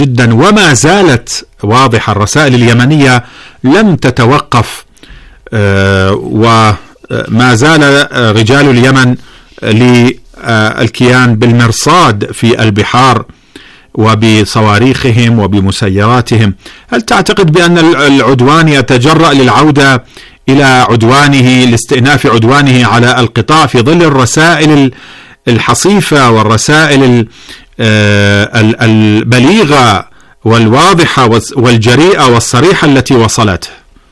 جدا، وما زالت واضحة. الرسائل اليمنية لم تتوقف، وما زال رجال اليمن للكيان بالمرصاد في البحار وبصواريخهم وبمسيراتهم. هل تعتقد بأن العدوان يتجرأ للعودة إلى عدوانه، لاستئناف عدوانه على القطاع في ظل الرسائل الحصيفة والرسائل البليغة والواضحة والجريئة والصريحة التي وصلته؟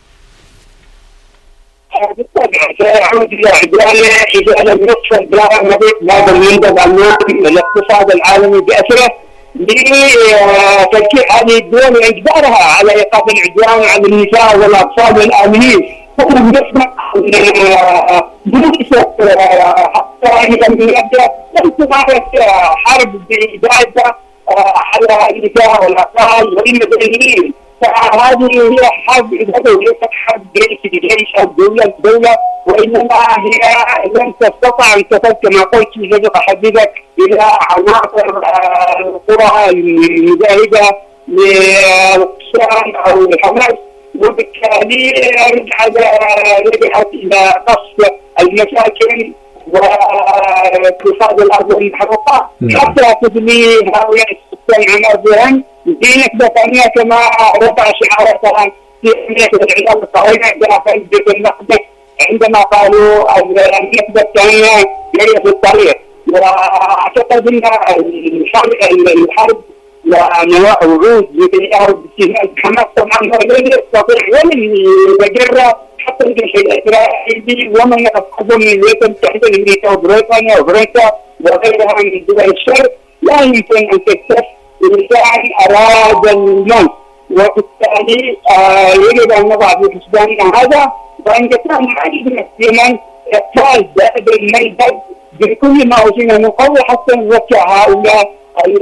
بالطبع سيعود إلى عدوانه إذا لم يقصد بهذا المنبذ الناتج من الاقتصاد العالمي بأسره لتفكير هذه الدول وإجبارها على إيقاف العدوان على النساء والأطفال والآمنين. هم يسمع بنفسه حتى لم يبدأ لم تمارس حرب بداية على النساء والأطفال والمدنيين. فهذه هي حرب ليست حرب جيش أو دولة، وإنما هي لم تستطع أن تصل كما قلت يجب أحددك إلى عناصر القرى المجاهدة للقسام أو الحماس، وبالتالي رجعت إلى قصف المساكن واقتصاد الأرض والمحروقات حتى تبني هؤلاء السكان عن أرضهم. في نكبة ثانية كما رفع شعارتها في العلاقة الصهيونية داخل بيت المقدس عندما قالوا النكبة الثانية جاية في الطريق. وأعتقد أن الحرب ووعود نتنياهو باستهداف حماس طبعا لن يستطيع ولن يتجرأ حتى الجيش الإسرائيلي ومن يتقدم من الولايات المتحدة الأمريكية وبريطانيا وفرنسا وغيرها من دول الشرق لا يمكن أن تكتف إنسان أراد الموت، وبالتالي يجب أن نضع في حسباننا هذا، وأن كان عندنا اليمن إقفال دائب المنبذ بكل ما أوتينا من قوة حتى نوقع هؤلاء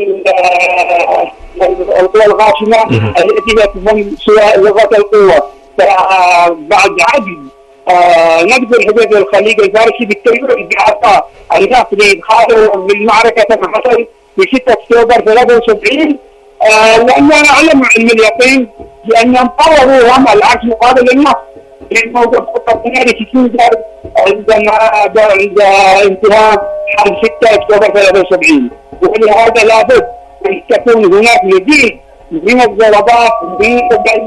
القوى الغاشمة التي لا تفهم سوى لغة القوة. بعد عجز نبذ الحدود الخليج الفارسي بالتجربة بإعطاء الناس لإدخاله بالمعركة كما حصل في 6 أكتوبر 73، لأننا نعلم علم اليقين بأنهم قرروا هم العكس مقابل النصر للموضوع خطة ثانية تنزل عند انتهاء حرب 6 أكتوبر 73. ولهذا لابد أن تكون هناك مزيد من الضربات من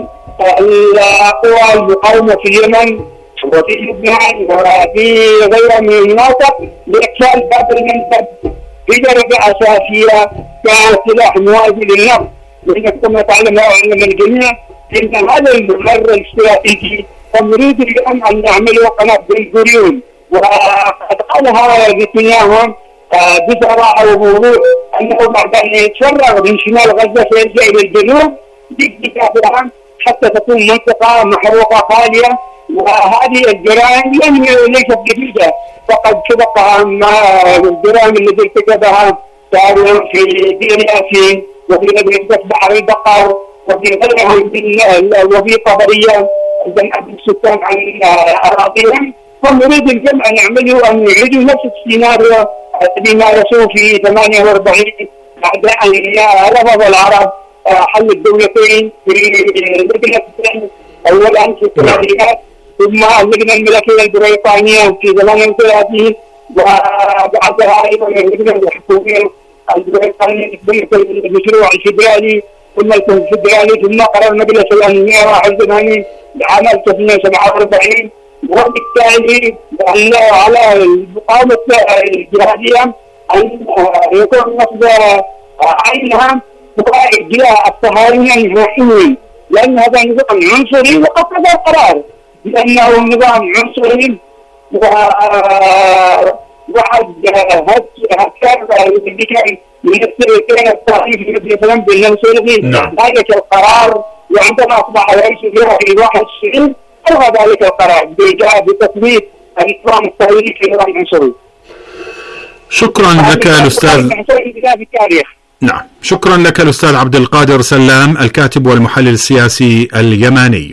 القوى المقاومة في اليمن وفي لبنان وفي غيرها من المناطق لإقفال باب المنبذ بدرجة أساسية كسلاح موازي للنفط. لأنك كما تعلم ويعلم الجميع أن هذا الممر الاستراتيجي هم يريدوا اليوم أن يعملوا قناة بن غوريون، وقد قالها نتنياهو بصراحة وبوضوح أنه بعد أن يتفرغ من شمال غزة سيرجع إلى الجنوب بدافعا حتى تكون منطقة محروقة خالية. وهذه الجرائم ليست جديدة، فقد سبقها الجرائم التي ارتكبها سواء في دير ياسين وفي مدرسة بحر البقر وفي غيرها وفي قبرية عندما السكان عن أراضيهم. هم يريد الجمع أن يعملوا أن يعيدوا نفس السيناريو الذي مارسوه في 48 بعد أن رفض العرب حل الدولتين في لجنة أولا في الثلاثينات ثم اللجنة الملكية البريطانية في زمان 30 وبعدها أيضا اللجنة الحكومية البريطانية المشروع الفيدرالي ثم الفيدرالي ثم قرار مجلس الأمنية 81 لعام 1947. وبالتالي على المقاومة الجهادية أن يكون نصب عينها إجلاء الصهاينة النهائيين، لأن هذا نظام عنصري وقد هذا القرار لأنه نظام عنصري وعد هكذا من السنة التاريخ مثلا بالنمسولين ذلك القرار، وعندما أصبح رئيس في 21 ألغى ذلك القرار بتثبيت النظام الصهيوني في نظام عنصري. شكرا لك الأستاذ. نعم، شكرا لك الأستاذ عبد القادر سلام الكاتب والمحلل السياسي اليماني.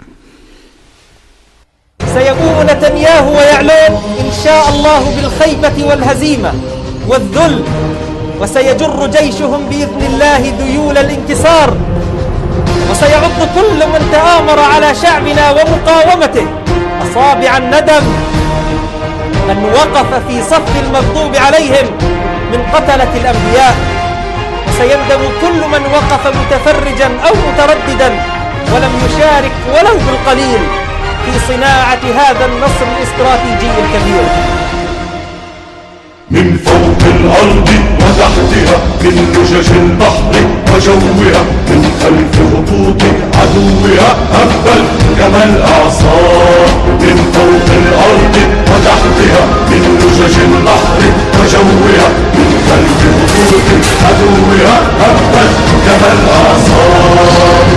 سيقوم نتنياهو ويعلن إن شاء الله بالخيبة والهزيمة والذل، وسيجر جيشهم بإذن الله ذيول الانكسار وسيعض كل من تآمر على شعبنا ومقاومته أصابع الندم. من وقف في صف المغضوب عليهم من قتلة الأنبياء، وسيندم كل من وقف متفرجا أو مترددا ولم يشارك ولو بالقليل في صناعة هذا النصر الاستراتيجي الكبير. من فوق الأرض وتحتها، من لجج البحر وجوها، من خلف خطوط عدوها هبت كما الأعصار. من فوق الأرض وتحتها، من لجج البحر وجوها، من خلف خطوط عدوها هبت كما الأعصار.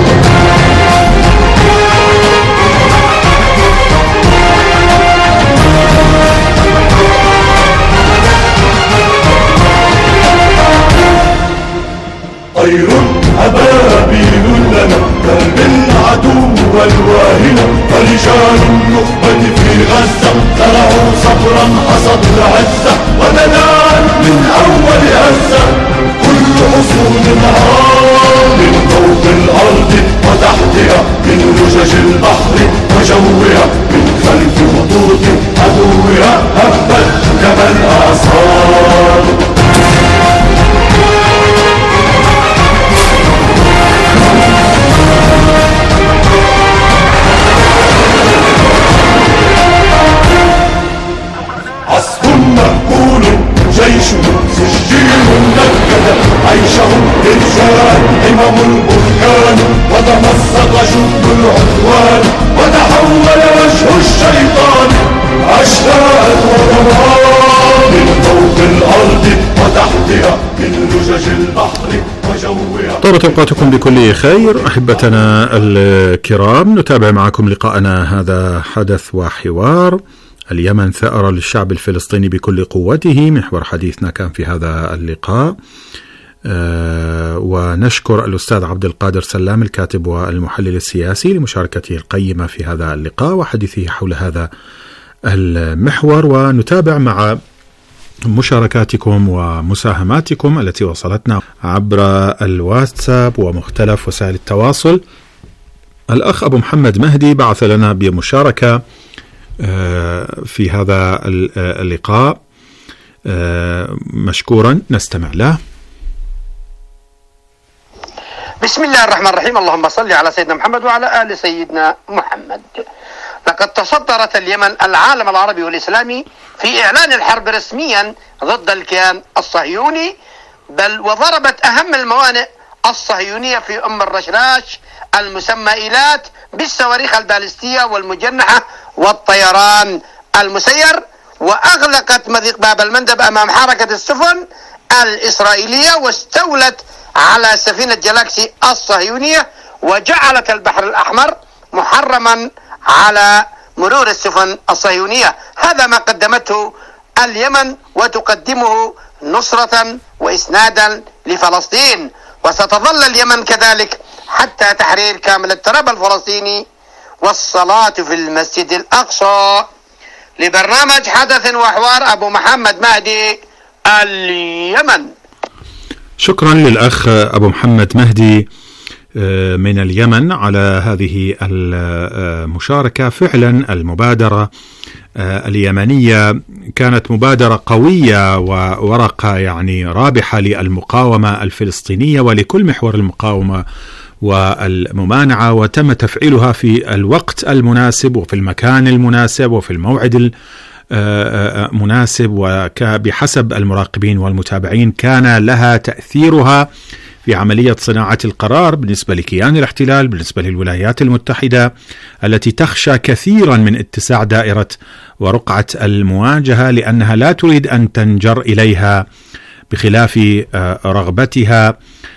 طير أبابيل لنا درب العدو والواهنة، فرجال النخبة في غزة زرعوا صبرا حصد العزة، وبدأ من أول هزة كل حصون النهار. من فوق الأرض وتحتها، من لجج البحر وجوها، من خلف خطوط عدوها هبت كما الأعصار. عصف مأكول جيشه سجين نكد عيشهم إرجال همم البركان، وتمزق جند العدوان وتحول وجه الشيطان أشلاء ودمار. من فوق الأرض وتحتها، من لجج البحر وجوها. طابت أوقاتكم بكل خير أحبتنا الكرام، نتابع معكم لقاءنا هذا حدث وحوار. اليمن ثأر للشعب الفلسطيني بكل قوته، محور حديثنا كان في هذا اللقاء. ونشكر الأستاذ عبد القادر سلام الكاتب والمحلل السياسي لمشاركته القيمة في هذا اللقاء وحديثه حول هذا المحور. ونتابع مع مشاركاتكم ومساهماتكم التي وصلتنا عبر الواتساب ومختلف وسائل التواصل. الأخ أبو محمد مهدي بعث لنا بمشاركة في هذا اللقاء، مشكورا نستمع له. بسم الله الرحمن الرحيم، اللهم صل على سيدنا محمد وعلى آل سيدنا محمد. لقد تصدرت اليمن العالم العربي والإسلامي في إعلان الحرب رسميا ضد الكيان الصهيوني، بل وضربت أهم الموانئ الصهيونية في أم الرشراش المسمى إيلات بالصواريخ البالستية والمجنحة والطيران المسير، وأغلقت مضيق باب المندب أمام حركة السفن الإسرائيلية، واستولت على سفينة جالاكسي الصهيونية، وجعلت البحر الأحمر محرما على مرور السفن الصهيونية. هذا ما قدمته اليمن وتقدمه نصرة وإسنادا لفلسطين، وستظل اليمن كذلك حتى تحرير كامل التراب الفلسطيني والصلاة في المسجد الأقصى. لبرنامج حدث وحوار أبو محمد مهدي، اليمن. شكرا للأخ أبو محمد مهدي من اليمن على هذه المشاركة. فعلا المبادرة اليمنية كانت مبادرة قوية وورقة يعني رابحة للمقاومة الفلسطينية ولكل محور المقاومة والممانعة، وتم تفعيلها في الوقت المناسب وفي المكان المناسب وفي الموعد المناسب، وبحسب المراقبين والمتابعين كان لها تأثيرها في عملية صناعة القرار بالنسبة لكيان الاحتلال، بالنسبة للولايات المتحدة التي تخشى كثيرا من اتساع دائرة ورقعة المواجهة، لأنها لا تريد أن تنجر إليها بخلاف رغبتها،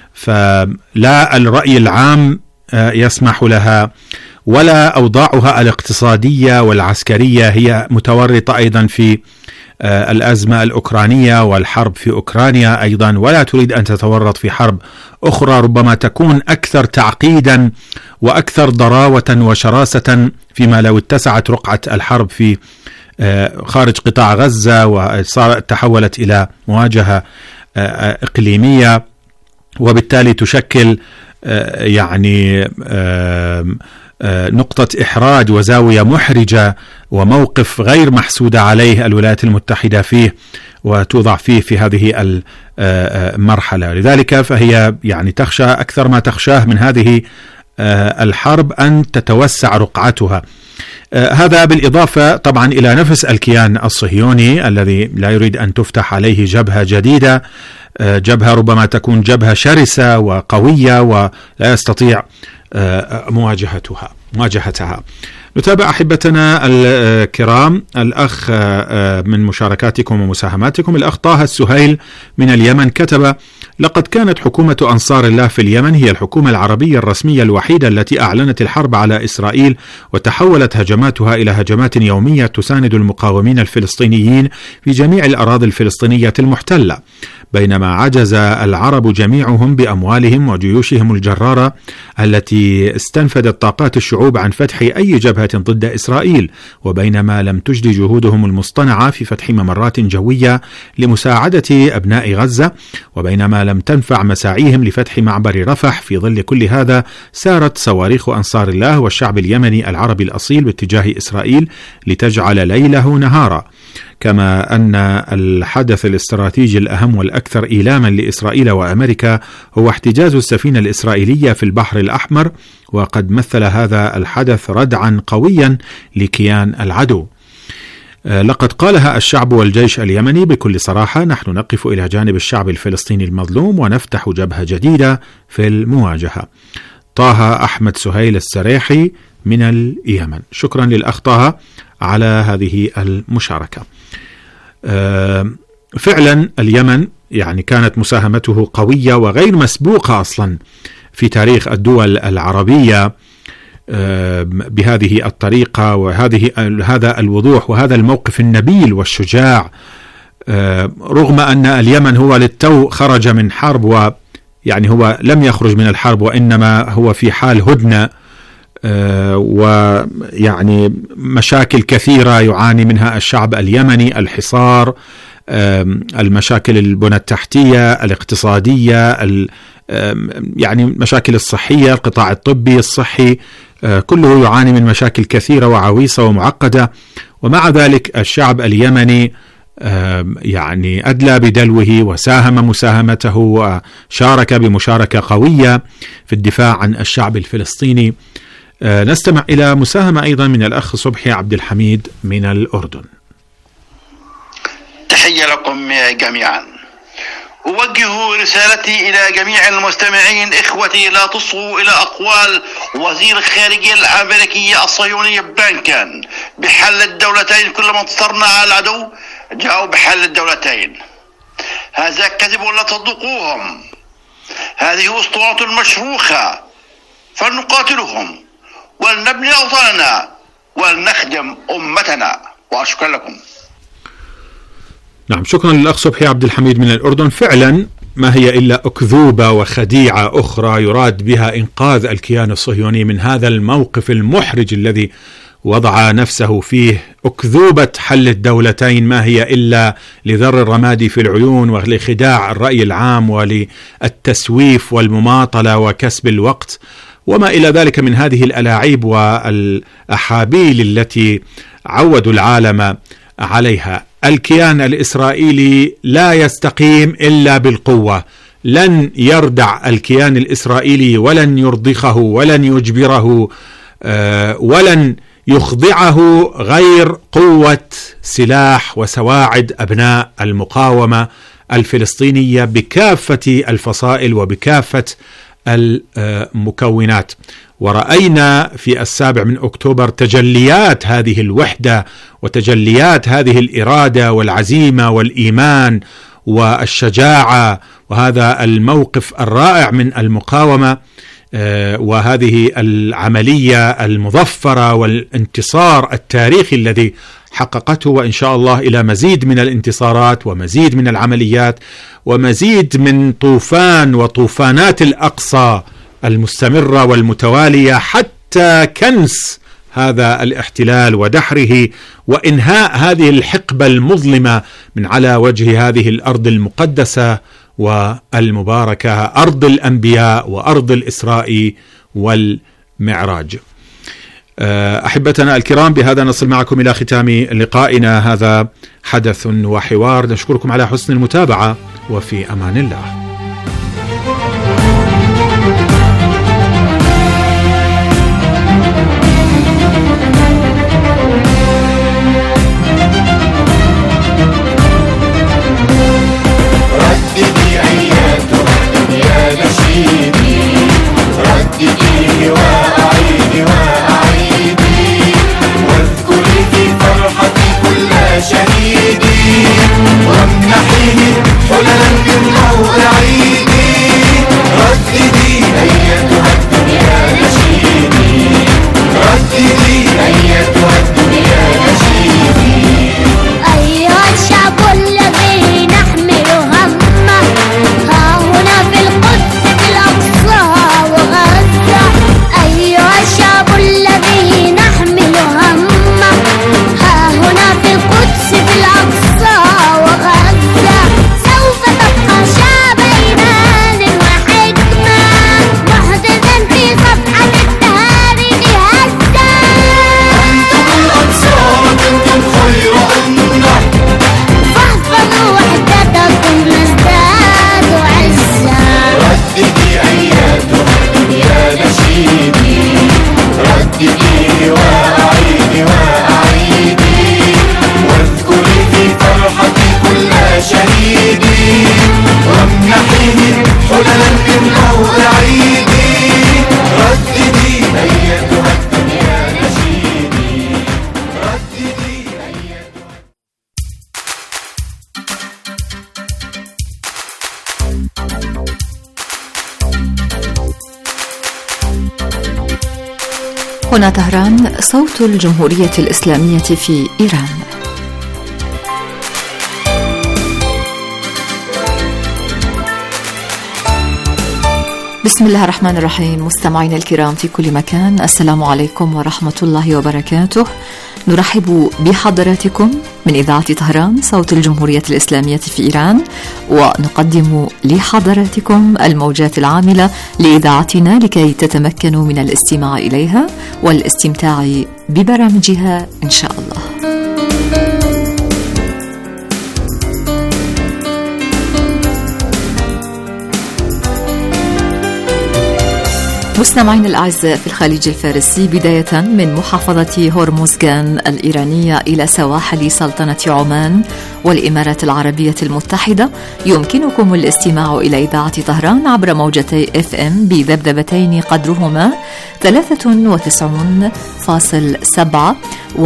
فلا الرأي العام يسمح لها ولا أوضاعها الاقتصادية والعسكرية هي متورطة أيضا في الأزمة الأوكرانية والحرب في أوكرانيا أيضا، ولا تريد أن تتورط في حرب أخرى ربما تكون أكثر تعقيدا وأكثر ضراوة وشراسة فيما لو اتسعت رقعة الحرب في خارج قطاع غزة وتحولت إلى مواجهة إقليمية، وبالتالي تشكل يعني نقطة إحراج وزاوية محرجة وموقف غير محسود عليه الولايات المتحدة فيه وتوضع فيه في هذه المرحلة. لذلك فهي يعني تخشى أكثر ما تخشاه من هذه الحرب أن تتوسع رقعتها. هذا بالإضافة طبعا إلى نفس الكيان الصهيوني الذي لا يريد أن تفتح عليه جبهة جديدة، جبهة ربما تكون جبهة شرسة وقوية ولا يستطيع مواجهتها. نتابع أحبتنا الكرام الأخ من مشاركاتكم ومساهماتكم. الأخ طه السهيل من اليمن كتب: لقد كانت حكومة أنصار الله في اليمن هي الحكومة العربية الرسمية الوحيدة التي أعلنت الحرب على إسرائيل، وتحولت هجماتها إلى هجمات يومية تساند المقاومين الفلسطينيين في جميع الأراضي الفلسطينية المحتلة، بينما عجز العرب جميعهم بأموالهم وجيوشهم الجرارة التي استنفدت طاقات الشعوب عن فتح أي جبهة ضد إسرائيل، وبينما لم تجدي جهودهم المصطنعة في فتح ممرات جوية لمساعدة أبناء غزة، وبينما لم تنفع مساعيهم لفتح معبر رفح، في ظل كل هذا سارت صواريخ أنصار الله والشعب اليمني العربي الأصيل باتجاه إسرائيل لتجعل ليله نهارا. كما أن الحدث الاستراتيجي الأهم والأكثر إيلاما لإسرائيل وأمريكا هو احتجاز السفينة الإسرائيلية في البحر الأحمر، وقد مثل هذا الحدث ردعا قويا لكيان العدو. لقد قالها الشعب والجيش اليمني بكل صراحة: نحن نقف إلى جانب الشعب الفلسطيني المظلوم ونفتح جبهة جديدة في المواجهة. طه أحمد سهيل السريحي من اليمن. شكرا للأخ طه على هذه المشاركة. فعلا اليمن يعني كانت مساهمته قوية وغير مسبوقة أصلا في تاريخ الدول العربية بهذه الطريقة وهذا الوضوح وهذا الموقف النبيل والشجاع، رغم أن اليمن هو للتو خرج من حرب، ويعني هو لم يخرج من الحرب وإنما هو في حال هدنة، ويعني مشاكل كثيرة يعاني منها الشعب اليمني: الحصار، المشاكل البنى التحتية، الاقتصادية، يعني مشاكل الصحية، القطاع الطبي الصحي، كله يعاني من مشاكل كثيرة وعويصة ومعقدة. ومع ذلك الشعب اليمني يعني أدلى بدلوه وساهم مساهمته وشارك بمشاركة قوية في الدفاع عن الشعب الفلسطيني. نستمع إلى مساهمة أيضا من الأخ صبحي عبد الحميد من الأردن. تحية لكم جميعا. أوجه رسالتي إلى جميع المستمعين. إخوتي، لا تصغوا إلى أقوال وزير الخارجية الأمريكية الصهيوني بلينكن بحل الدولتين. كلما انتصرنا على العدو جاءوا بحل الدولتين. هذا كذب ولا تصدقوهم. هذه أسطورة مشروخة، فلنقاتلهم ولنبني أوطاننا ولنخدم أمتنا. وأشكر لكم. نعم، شكرا للأخ صبحي عبد الحميد من الأردن. فعلا ما هي إلا أكذوبة وخديعة أخرى يراد بها إنقاذ الكيان الصهيوني من هذا الموقف المحرج الذي وضع نفسه فيه. أكذوبة حل الدولتين ما هي إلا لذر الرماد في العيون ولخداع الرأي العام وللتسويف والمماطلة وكسب الوقت وما إلى ذلك من هذه الألاعيب والأحابيل التي عودوا العالم عليها. الكيان الإسرائيلي لا يستقيم إلا بالقوة. لن يردع الكيان الإسرائيلي ولن يرضخه ولن يجبره ولن يخضعه غير قوة سلاح وسواعد أبناء المقاومة الفلسطينية بكافة الفصائل وبكافة المكونات. ورأينا في 7 أكتوبر تجليات هذه الوحدة وتجليات هذه الإرادة والعزيمة والإيمان والشجاعة وهذا الموقف الرائع من المقاومة وهذه العملية المظفرة والانتصار التاريخي الذي حققته، وإن شاء الله إلى مزيد من الانتصارات ومزيد من العمليات ومزيد من طوفان وطوفانات الأقصى المستمرة والمتوالية حتى كنس هذا الاحتلال ودحره وإنهاء هذه الحقبة المظلمة من على وجه هذه الأرض المقدسة والمباركة، أرض الأنبياء وأرض الإسراء والمعراج. أحبتنا الكرام، بهذا نصل معكم إلى ختام لقائنا. هذا حدث وحوار، نشكركم على حسن المتابعة، وفي أمان الله. رددي أياتها يا نشيدي، رددي وأعيدي وأعيدي، واذكري في فرحتي كل شهيدي، وامنحيني حللا من نور عيدي. رددي أياتها الدنيا نشيدي، رددي أياتها الدنيا نشيدي. أيها الشعب الذي نحمل همه، ها هنا في القدس في الأقصى وغزة. أيها الشعب الذي نحمل همه، ها هنا في القدس في الأقصى وغزة. سوف تبقى شعب إيمان وحكمة، محدثا في صفحة التاريخ هزة. أنتم الأنصار منكم خير أمة، فاحفظوا وحدتكم نزداد عزة. رددي أياتها الدنيا نشيدي، رددي وأعيدي وأعيدي، واذكري في فرحتي كل شهيدي، وامنحيني حللا من نور عيدي. رددي أياتها الدنيا نشيدي، رددي أياتها. هنا طهران، صوت الجمهورية الإسلامية في إيران. بسم الله الرحمن الرحيم. مستمعينا الكرام في كل مكان، السلام عليكم ورحمة الله وبركاته. نرحب بحضراتكم من إذاعة طهران، صوت الجمهورية الإسلامية في إيران، ونقدم لحضراتكم الموجات العاملة لإذاعتنا لكي تتمكنوا من الاستماع إليها والاستمتاع ببرامجها إن شاء الله. مستمعين الأعزاء في الخليج الفارسي، بداية من محافظة هرمزغان الإيرانية إلى سواحل سلطنة عمان والإمارات العربية المتحدة، يمكنكم الاستماع إلى إذاعة طهران عبر موجتي FM بذبذبتين قدرهما 93.7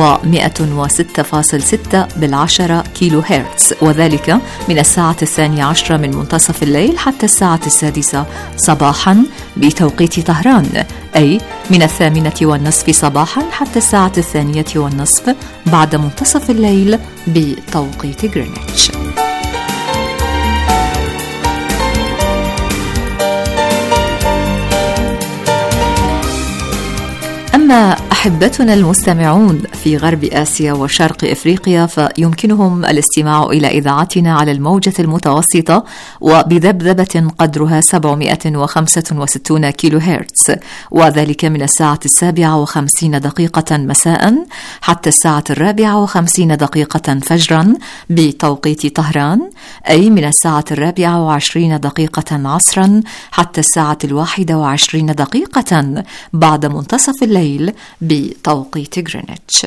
و106.6 بالعشرة كيلو هرتز، وذلك من الساعة 12 من منتصف الليل حتى الساعة 6 صباحا بتوقيت طهران، أي من 8:30 صباحا حتى الساعة 2:30 بعد منتصف الليل بتوقيت غرينتش. أما أحبتنا المستمعون في غرب آسيا وشرق إفريقيا، فيمكنهم الاستماع إلى إذاعتنا على الموجة المتوسطة وبذبذبة قدرها 765 كيلو هرتز، وذلك من الساعة 7:50 مساء حتى الساعة 4:50 فجرا بتوقيت طهران، أي من الساعة 4:20 عصرا حتى الساعة 21 بعد منتصف الليل بتوقيت غرينتش.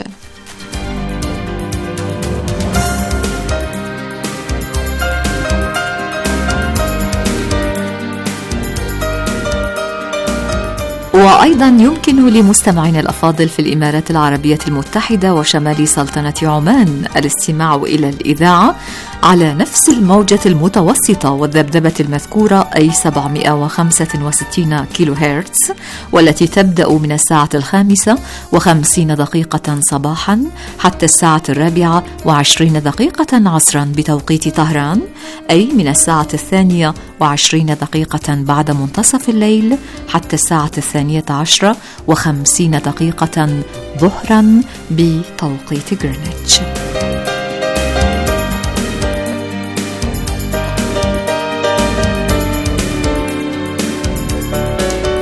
وأيضا يمكن لمستمعينا الأفاضل في الإمارات العربية المتحدة وشمال سلطنة عمان الاستماع إلى الإذاعة على نفس الموجة المتوسطة والذبذبة المذكورة، أي 765 كيلو هرتز، والتي تبدأ من الساعة 5:50 صباحا حتى الساعة 4:20 عصرا بتوقيت طهران، أي من الساعة 2:20 بعد منتصف الليل حتى الساعة 12:50 ظهرا بتوقيت غرينتش.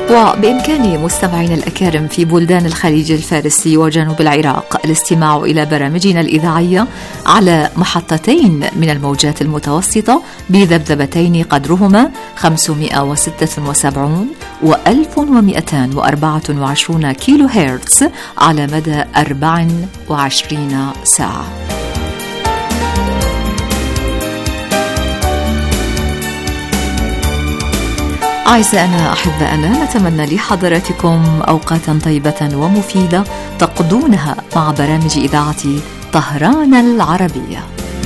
وبإمكان مستمعينا الأكارم في بلدان الخليج الفارسي وجنوب العراق الاستماع إلى برامجنا الإذاعية على محطتين من الموجات المتوسطة بذبذبتين قدرهما 576 و 1224 كيلو هرتز على مدى 24 ساعة. أعزائنا أحبائنا، نتمنى لحضراتكم أوقاتا طيبة ومفيدة تقضونها مع برامج إذاعة طهران العربية.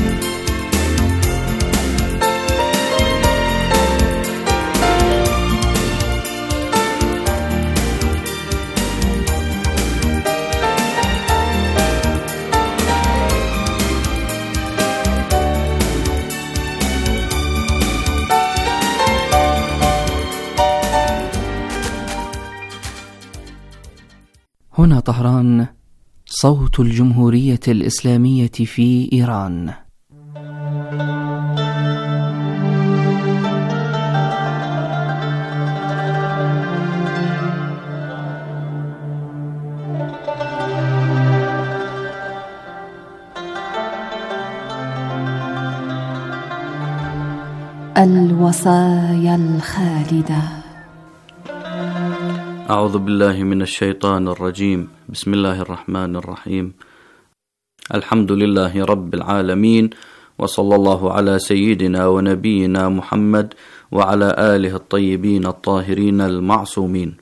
هنا طهران، صوت الجمهورية الإسلامية في إيران. الوصايا الخالدة. أعوذ بالله من الشيطان الرجيم. بسم الله الرحمن الرحيم. الحمد لله رب العالمين، وصلى الله على سيدنا ونبينا محمد وعلى آله الطيبين الطاهرين المعصومين.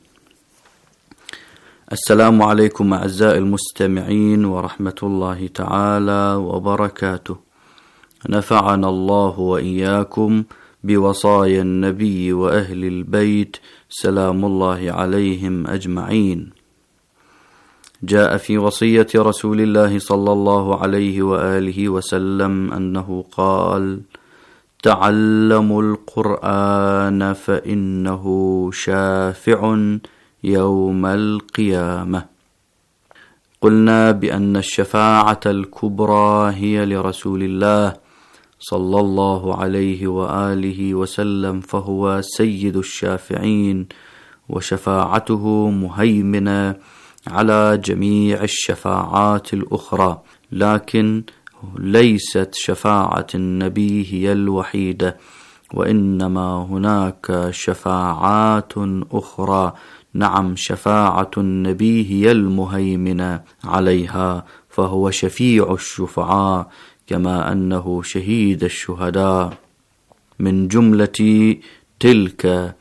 السلام عليكم أعزائي المستمعين ورحمة الله تعالى وبركاته. نفعنا الله وإياكم بوصايا النبي وأهل البيت سلام الله عليهم أجمعين. جاء في وصية رسول الله صلى الله عليه وآله وسلم أنه قال: تعلموا القرآن فإنه شافع يوم القيامة. قلنا بأن الشفاعة الكبرى هي لرسول الله صلى الله عليه وآله وسلم، فهو سيد الشافعين، وشفاعته مهيمنة على جميع الشفاعات الأخرى، لكن ليست شفاعة النبي هي الوحيدة، وإنما هناك شفاعات أخرى. نعم، شفاعة النبي هي المهيمنة عليها، فهو شفيع الشفعاء كما أنه شهيد الشهداء. من جملة تلك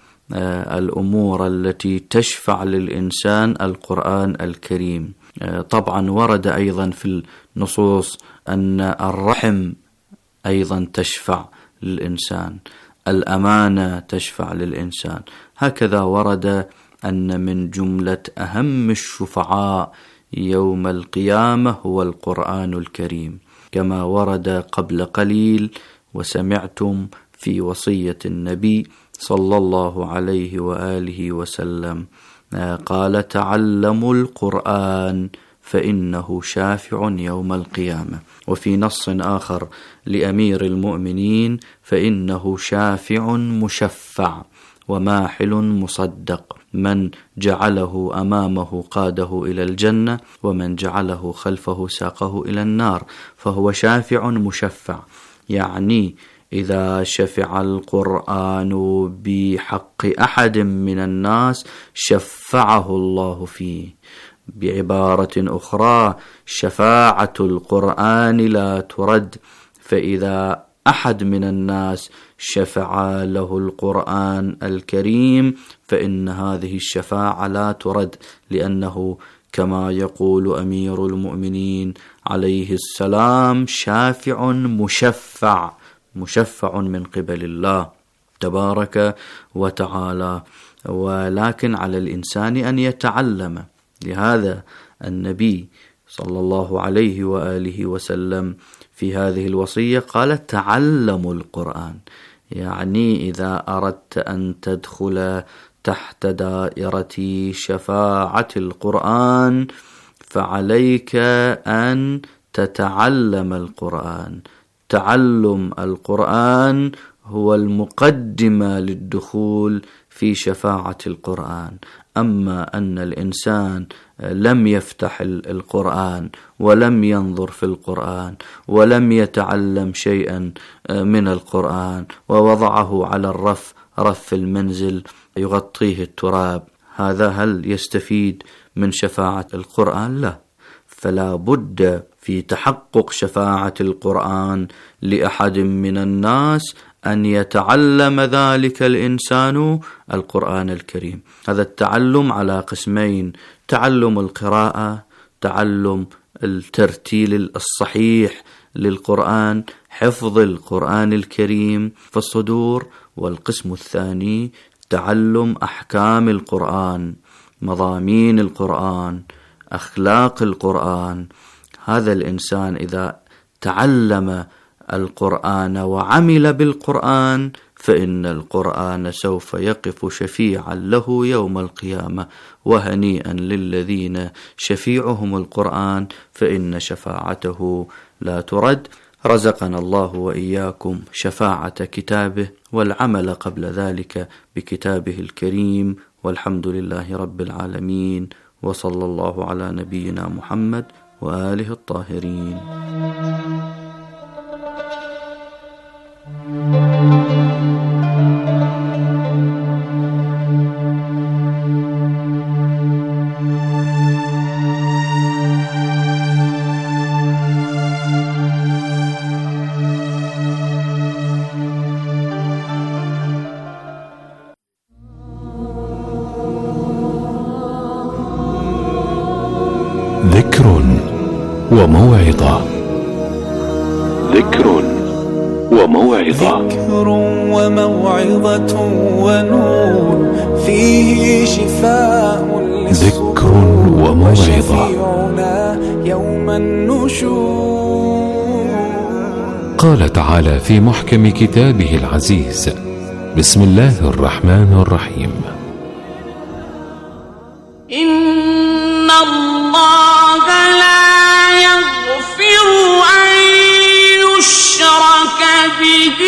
الأمور التي تشفع للإنسان القرآن الكريم. طبعا ورد أيضا في النصوص أن الرحم أيضا تشفع للإنسان، الأمانة تشفع للإنسان. هكذا ورد أن من جملة أهم الشفعاء يوم القيامة هو القرآن الكريم، كما ورد قبل قليل وسمعتم في وصية النبي صلى الله عليه وآله وسلم قال: تعلموا القرآن فإنه شافع يوم القيامة. وفي نص آخر لأمير المؤمنين: فإنه شافع مشفع وماحل مصدق، من جعله أمامه قاده إلى الجنة، ومن جعله خلفه ساقه إلى النار، فهو شافع مشفع. يعني إذا شفع القرآن بحق أحد من الناس شفعه الله فيه. بعبارة أخرى، شفاعة القرآن لا ترد، فإذا أحد من الناس شفع له القرآن الكريم فإن هذه الشفاعة لا ترد، لأنه كما يقول أمير المؤمنين عليه السلام: شافع مشفع، مشفع من قبل الله تبارك وتعالى. ولكن على الإنسان أن يتعلم. لهذا النبي صلى الله عليه وآله وسلم في هذه الوصية قال: تعلموا القرآن. يعني إذا أردت أن تدخل تحت دائرة شفاعة القرآن فعليك أن تتعلم القرآن. تعلم القرآن هو المقدمة للدخول في شفاعة القرآن. أما أن الإنسان لم يفتح القرآن ولم ينظر في القرآن ولم يتعلم شيئا من القرآن ووضعه على رف المنزل يغطيه التراب، هذا هل يستفيد من شفاعة القرآن؟ لا. فلا بد في تحقق شفاعة القرآن لأحد من الناس أن يتعلم ذلك الإنسان القرآن الكريم. هذا التعلم على قسمين: تعلم القراءة، تعلم الترتيل الصحيح للقرآن، حفظ القرآن الكريم في الصدور. والقسم الثاني تعلم أحكام القرآن، مضامين القرآن، أخلاق القرآن. هذا الإنسان إذا تعلم القرآن وعمل بالقرآن فإن القرآن سوف يقف شفيعا له يوم القيامة. وهنيئا للذين شفيعهم القرآن فإن شفاعته لا ترد. رزقنا الله وإياكم شفاعة كتابه والعمل قبل ذلك بكتابه الكريم، والحمد لله رب العالمين، وصلى الله على نبينا محمد وآله الطاهرين. ذكر وموعظة. ذكر وموعظة. ذكر وموعظة ونور فيه شفاء ذكر وموعظة يوم النشور. قال تعالى في محكم كتابه العزيز: بسم الله الرحمن الرحيم: إن الله لا يغفر أن يشرك به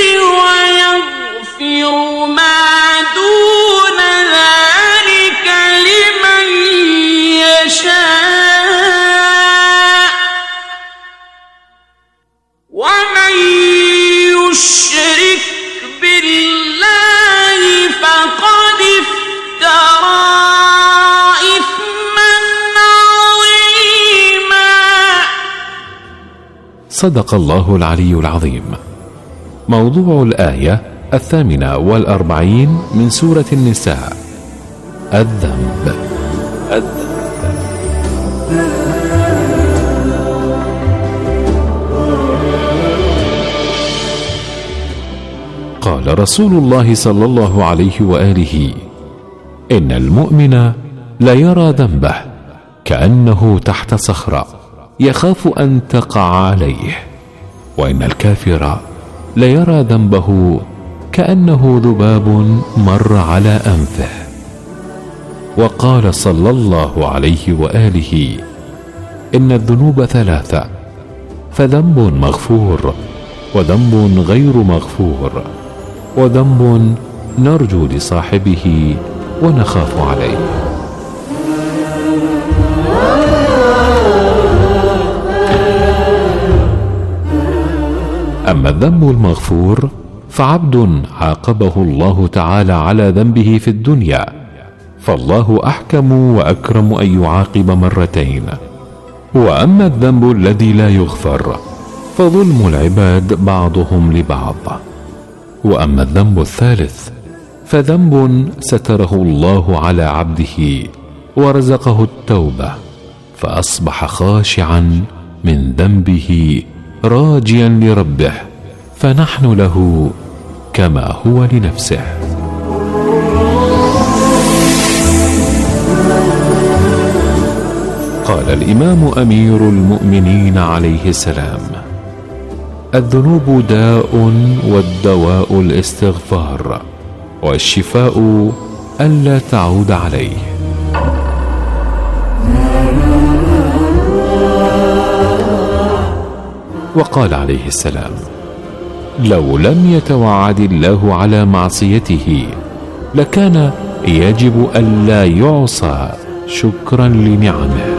ويغفر ما دون ذلك لمن يشاء، ومن يشرك بالله فقد افترى صدق الله العلي العظيم. موضوع الآية 48 من سورة النساء: الذنب. قال رسول الله صلى الله عليه وآله: إن المؤمن لا يرى ذنبه كأنه تحت صخرة يخاف أن تقع عليه، وإن الكافر ليرى ذنبه كأنه ذباب مر على أنفه. وقال صلى الله عليه وآله: إن الذنوب ثلاثة: فذنب مغفور، وذنب غير مغفور، وذنب نرجو لصاحبه ونخاف عليه. أما الذنب المغفور فعبد عاقبه الله تعالى على ذنبه في الدنيا، فالله أحكم وأكرم أن يعاقب مرتين. وأما الذنب الذي لا يغفر فظلم العباد بعضهم لبعض. وأما الذنب الثالث فذنب ستره الله على عبده ورزقه التوبة، فأصبح خاشعا من ذنبه راجيا لربه، فنحن له كما هو لنفسه. قال الإمام أمير المؤمنين عليه السلام: الذنوب داء، والدواء الاستغفار، والشفاء ألا تعود عليه. وقال عليه السلام: لو لم يتوعد الله على معصيته لكان يجب ألا يعصى شكرا لنعمه.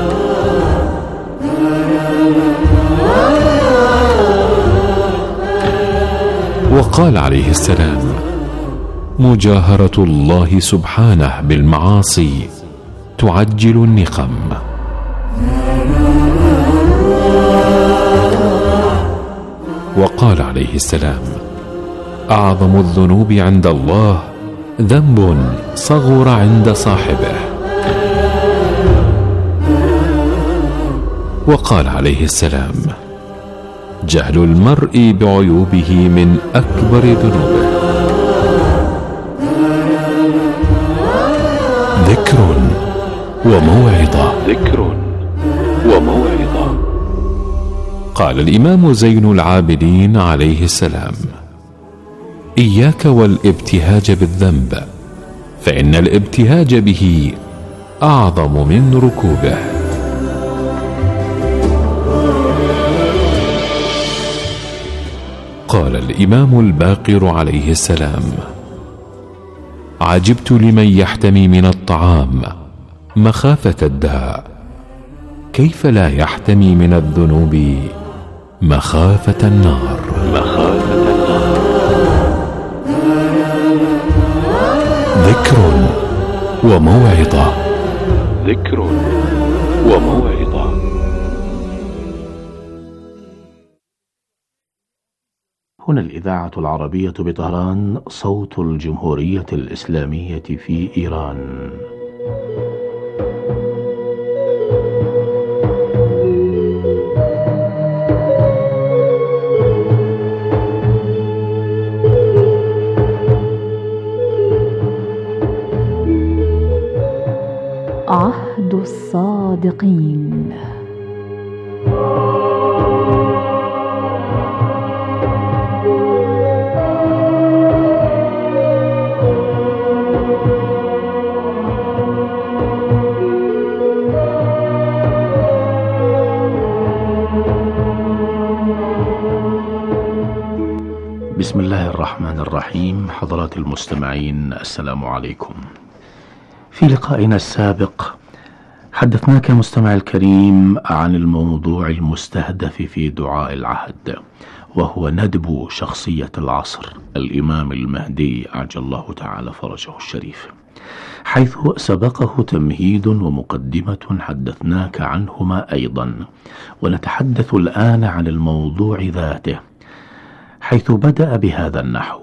وقال عليه السلام: مجاهرة الله سبحانه بالمعاصي تعجل النقم. وقال عليه السلام: أعظم الذنوب عند الله ذنب صغر عند صاحبه. وقال عليه السلام: جهل المرء بعيوبه من أكبر ذنوبه. ذكر وموعظة. قال الإمام زين العابدين عليه السلام: إياك والابتهاج بالذنب، فإن الابتهاج به أعظم من ركوبه. قال الإمام الباقر عليه السلام: عجبت لمن يحتمي من الطعام مخافة الداء، كيف لا يحتمي من الذنوب مخافة النار. ذكر وموعظة. هنا الإذاعة العربية بطهران، صوت الجمهورية الإسلامية في إيران. عهد الصادقين. بسم الله الرحمن الرحيم. حضرات المستمعين، السلام عليكم. في لقائنا السابق حدثناك مستمع الكريم عن الموضوع المستهدف في دعاء العهد، وهو ندب شخصية العصر الإمام المهدي عجل الله تعالى فرجه الشريف، حيث سبقه تمهيد ومقدمة حدثناك عنهما أيضا. ونتحدث الآن عن الموضوع ذاته، حيث بدأ بهذا النحو: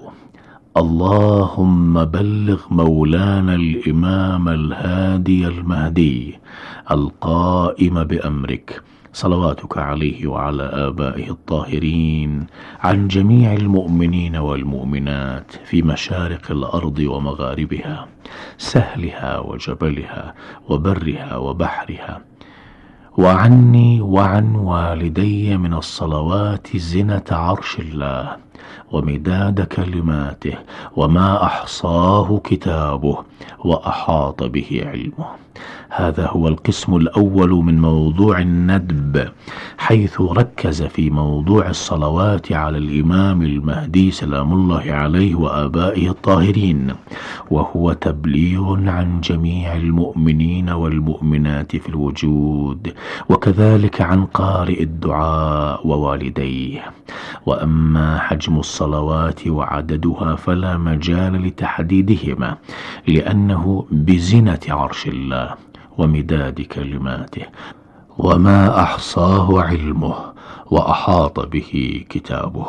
اللهم بلغ مولانا الإمام الهادي المهدي القائم بأمرك صلواتك عليه وعلى آبائه الطاهرين عن جميع المؤمنين والمؤمنات في مشارق الأرض ومغاربها، سهلها وجبلها وبرها وبحرها، وعني وعن والدي من الصلوات زنة عرش الله ومداد كلماته وما أحصاه كتابه وأحاط به علمه. هذا هو القسم الأول من موضوع الندب، حيث ركز في موضوع الصلوات على الإمام المهدي سلام الله عليه وآبائه الطاهرين، وهو تبليغ عن جميع المؤمنين والمؤمنات في الوجود، وكذلك عن قارئ الدعاء ووالديه. وأما حجم الصلوات وعددها فلا مجال لتحديدهما، لأنه بزنة عرش الله ومداد كلماته وما أحصاه علمه وأحاط به كتابه.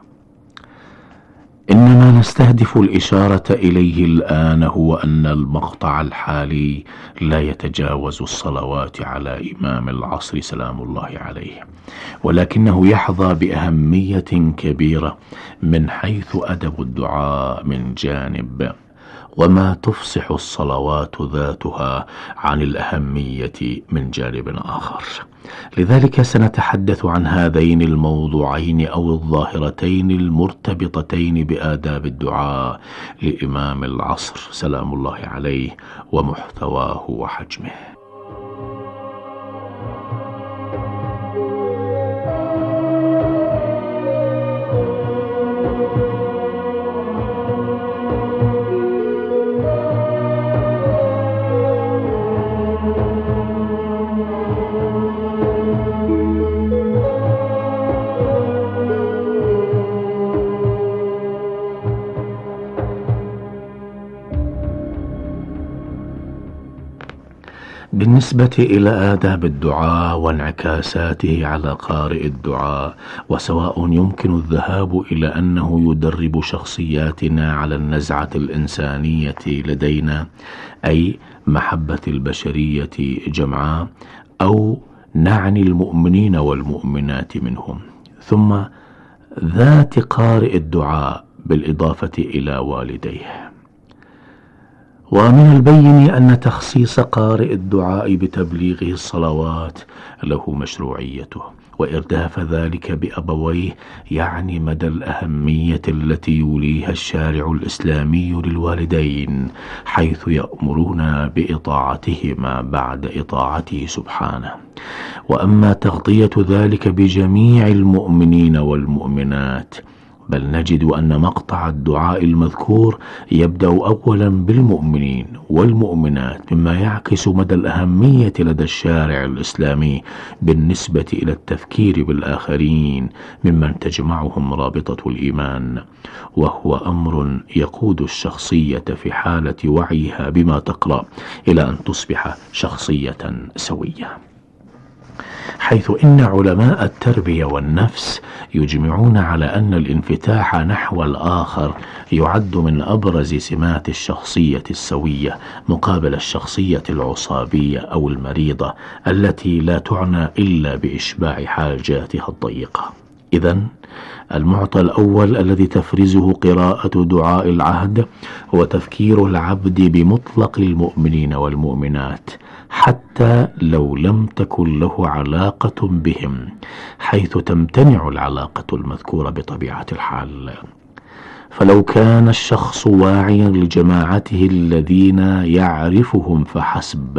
إنما نستهدف الإشارة إليه الآن هو أن المقطع الحالي لا يتجاوز الصلوات على إمام العصر سلام الله عليه، ولكنه يحظى بأهمية كبيرة من حيث أدب الدعاء من جانب، وما تفصح الصلوات ذاتها عن الأهمية من جانب آخر. لذلك سنتحدث عن هذين الموضوعين أو الظاهرتين المرتبطتين بآداب الدعاء لإمام العصر سلام الله عليه ومحتواه وحجمه. بالنسبة إلى آداب الدعاء وانعكاساته على قارئ الدعاء، وسواء يمكن الذهاب إلى أنه يدرب شخصياتنا على النزعة الإنسانية لدينا، أي محبة البشرية جمعاء، أو نعني المؤمنين والمؤمنات منهم، ثم ذات قارئ الدعاء بالإضافة إلى والديه. ومن البين أن تخصيص قارئ الدعاء بتبليغه الصلوات له مشروعيته، وإرداف ذلك بأبويه يعني مدى الأهمية التي يوليها الشارع الإسلامي للوالدين، حيث يأمرون بإطاعتهما بعد إطاعته سبحانه. وأما تغطية ذلك بجميع المؤمنين والمؤمنات، بل نجد أن مقطع الدعاء المذكور يبدأ أولا بالمؤمنين والمؤمنات، مما يعكس مدى الأهمية لدى الشارع الإسلامي بالنسبة إلى التفكير بالآخرين ممن تجمعهم رابطة الإيمان، وهو أمر يقود الشخصية في حالة وعيها بما تقرأ إلى أن تصبح شخصية سوية، حيث إن علماء التربية والنفس يجمعون على أن الانفتاح نحو الآخر يعد من أبرز سمات الشخصية السوية، مقابل الشخصية العصابية أو المريضة التي لا تعنى إلا بإشباع حاجاتها الضيقة. إذن المعطى الأول الذي تفرزه قراءة دعاء العهد هو تفكير العبد بمطلق المؤمنين والمؤمنات، حتى لو لم تكن له علاقة بهم، حيث تمتنع العلاقة المذكورة بطبيعة الحال. فلو كان الشخص واعيا لجماعته الذين يعرفهم فحسب،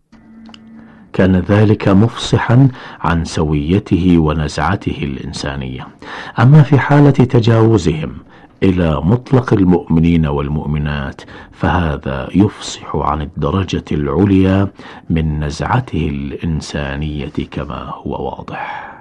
كان ذلك مفصحا عن سويته ونزعته الإنسانية. أما في حالة تجاوزهم إلى مطلق المؤمنين والمؤمنات، فهذا يفصح عن الدرجة العليا من نزعته الإنسانية كما هو واضح.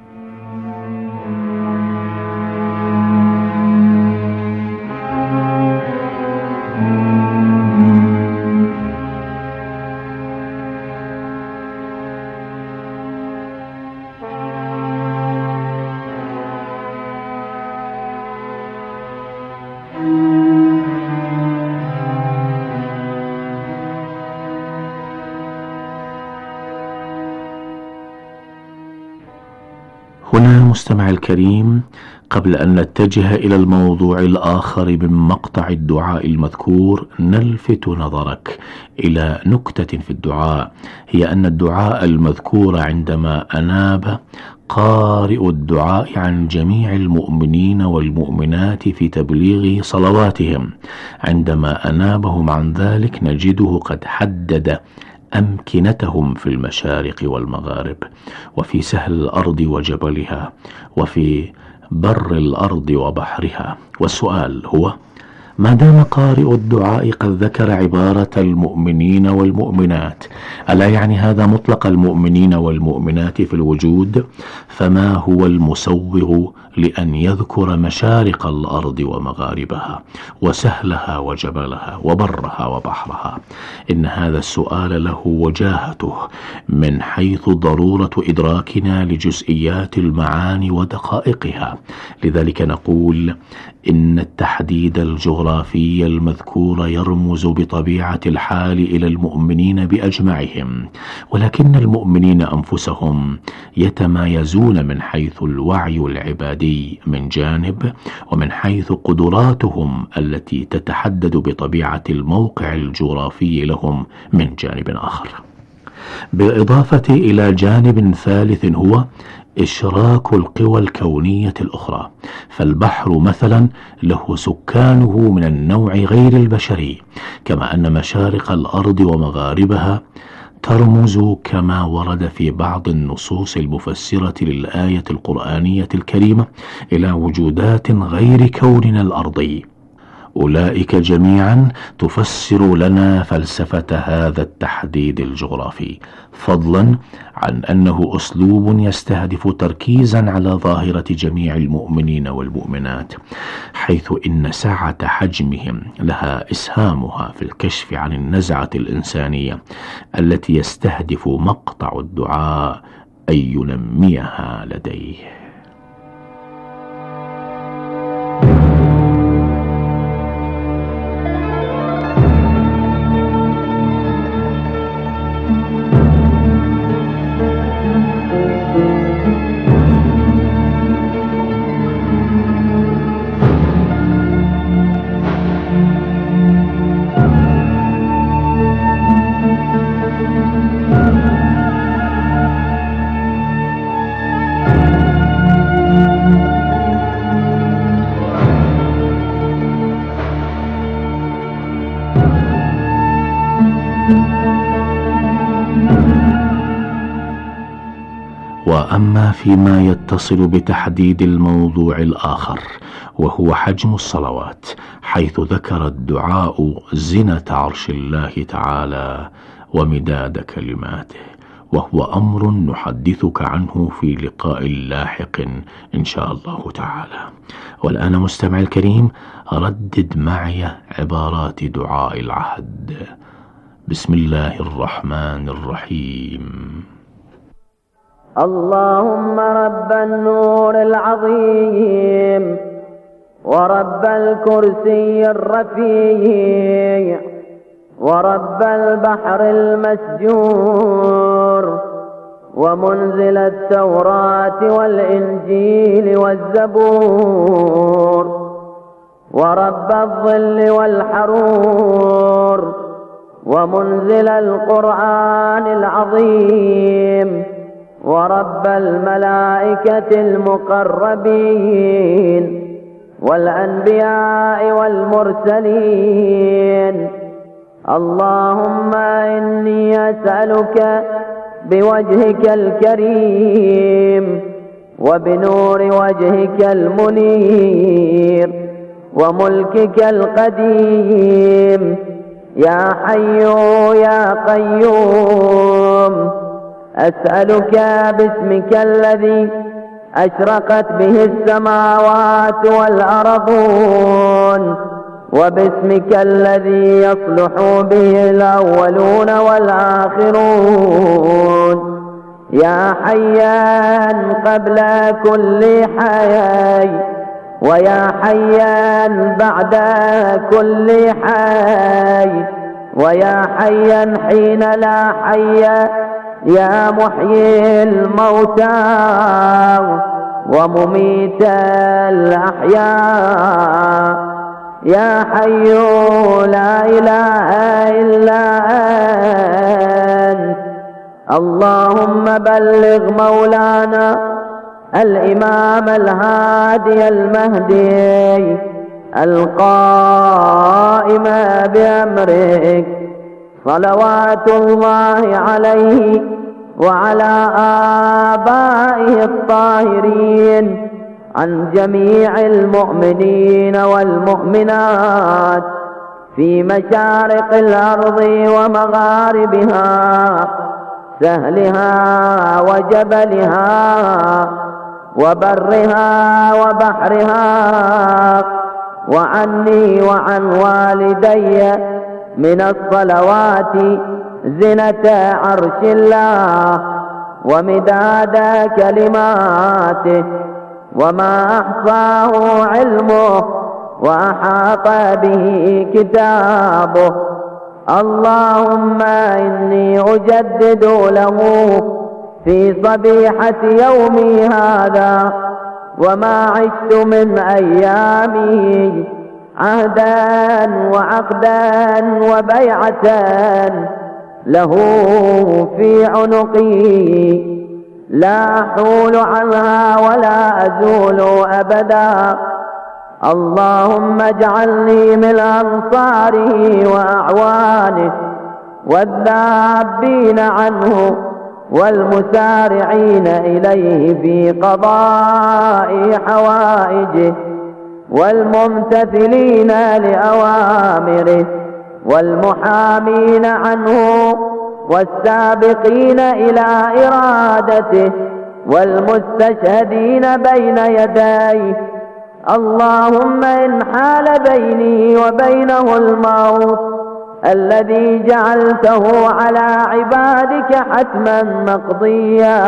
هنا مستمع الكريم، قبل أن نتجه إلى الموضوع الآخر من مقطع الدعاء المذكور، نلفت نظرك إلى نكتة في الدعاء، هي أن الدعاء المذكور عندما أناب قارئ الدعاء عن جميع المؤمنين والمؤمنات في تبليغ صلواتهم، عندما أنابهم عن ذلك نجده قد حدد أمكنتهم في المشارق والمغارب، وفي سهل الأرض وجبلها، وفي بر الأرض وبحرها. والسؤال هو: ما دام قارئ الدعاء قد ذكر عبارة المؤمنين والمؤمنات، ألا يعني هذا مطلق المؤمنين والمؤمنات في الوجود؟ فما هو المسوغ لأن يذكر مشارق الأرض ومغاربها، وسهلها وجبلها، وبرها وبحرها؟ إن هذا السؤال له وجاهته من حيث ضرورة إدراكنا لجزئيات المعاني ودقائقها. لذلك نقول إن التحديد الجغرافي المذكور يرمز بطبيعة الحال إلى المؤمنين بأجمعهم، ولكن المؤمنين أنفسهم يتمايزون من حيث الوعي العبادي من جانب، ومن حيث قدراتهم التي تتحدد بطبيعة الموقع الجغرافي لهم من جانب آخر، بالإضافة إلى جانب ثالث هو إشراك القوى الكونية الأخرى. فالبحر مثلا له سكانه من النوع غير البشري، كما أن مشارق الأرض ومغاربها ترمز كما ورد في بعض النصوص المفسرة للآية القرآنية الكريمة إلى وجودات غير كوننا الأرضي. أولئك جميعا تفسر لنا فلسفة هذا التحديد الجغرافي، فضلا عن أنه أسلوب يستهدف تركيزا على ظاهرة جميع المؤمنين والمؤمنات، حيث إن سعة حجمهم لها إسهامها في الكشف عن النزعة الإنسانية التي يستهدف مقطع الدعاء أن ينميها لديه. وأما فيما يتصل بتحديد الموضوع الآخر وهو حجم الصلوات، حيث ذكر الدعاء زنة عرش الله تعالى ومداد كلماته، وهو أمر نحدثك عنه في لقاء لاحق إن شاء الله تعالى. والآن مستمع الكريم، ردد معي عبارات دعاء العهد. بسم الله الرحمن الرحيم. اللهم رب النور العظيم ورب الكرسي الرفيع ورب البحر المسجور ومنزل التوراة والإنجيل والزبور ورب الظل والحرور ومنزل القرآن العظيم ورب الملائكة المقربين والأنبياء والمرسلين. اللهم إني أسألك بوجهك الكريم وبنور وجهك المنير وملكك القديم يا حي يا قيوم، أسألك باسمك الذي أشرقت به السماوات والأرضون وباسمك الذي يصلح به الأولون والآخرون، يا حيا قبل كل حي ويا حيا بعد كل حي ويا حيا حين لا حي، يا محيي الموتى ومميت الأحياء، يا حي لا إله إلا أنت. اللهم بلغ مولانا الإمام الهادي المهدي القائم بأمرك صلوات الله عليه وعلى آبائه الطاهرين عن جميع المؤمنين والمؤمنات في مشارق الأرض ومغاربها، سهلها وجبلها وبرها وبحرها، وعني وعن والدي من الصلوات زنة عرش الله ومداد كلماته وما أحصاه علمه وأحاط به كتابه. اللهم إني أجدد له في صبيحة يومي هذا وما عشت من أيامي عهدا وعقدا وبيعة له في عنقي لا أحول عنها ولا أزول أبدا. اللهم اجعلني من أنصاره وأعوانه والذابين عنه والمسارعين إليه في قضاء حوائجه. والممتثلين لأوامره والمحامين عنه والسابقين إلى إرادته والمستشهدين بين يديه. اللهم إن حال بيني وبينه الموت الذي جعلته على عبادك حتما مقضيا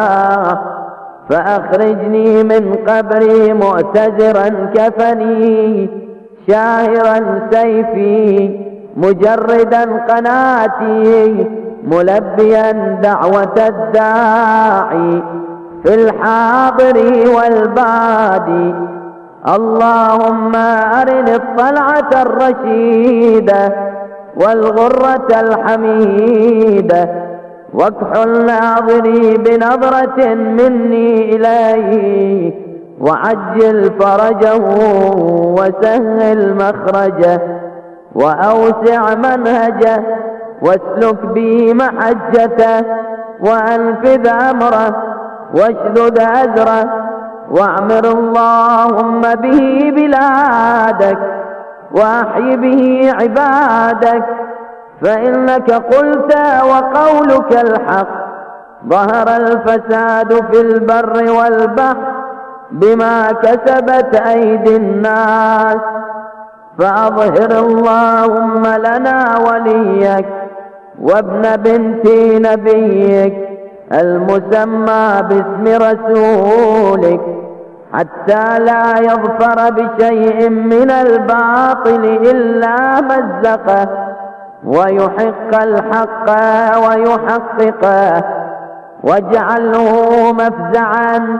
فأخرجني من قبري مؤتزرا كفني شاهرا سيفي مجردا قناتي ملبيا دعوة الداعي في الحاضر والبادي. اللهم أرني الطلعة الرشيدة والغرة الحميدة واكحل ناظري بنظرة مني إليه وعجل فرجه وسهل مخرجه وأوسع منهجه واسلك بي محجته وأنفذ أمره واشدد أزره واعمر اللهم به بلادك وأحي به عبادك فإنك قلت وقولك الحق ظهر الفساد في البر والبحر بما كسبت أيدي الناس فأظهر اللهم لنا وليك وابن بنت نبيك المسمى باسم رسولك حتى لا يظفر بشيء من الباطل إلا مزقه ويحق الحق ويحققه واجعله مفزعا